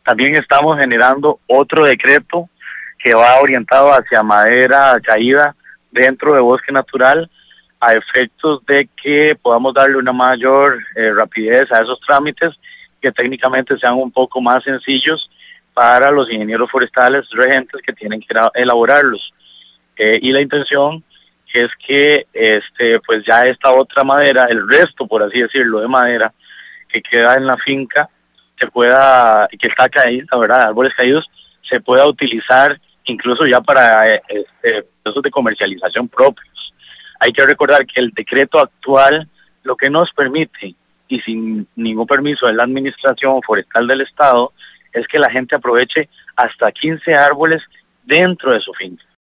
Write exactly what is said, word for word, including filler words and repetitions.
También estamos generando otro decreto que va orientado hacia madera caída dentro de bosque natural, a efectos de que podamos darle una mayor eh, rapidez a esos trámites, que técnicamente sean un poco más sencillos para los ingenieros forestales regentes que tienen que elaborarlos. Eh, y la intención es que este pues ya esta otra madera, el resto, por así decirlo, de madera que queda en la finca, se pueda, que está caída, ¿verdad?, árboles caídos, se pueda utilizar incluso ya para este, procesos de comercialización propios. Hay que recordar que el decreto actual lo que nos permite, y sin ningún permiso de la Administración Forestal del Estado, es que la gente aproveche hasta quince árboles dentro de su finca.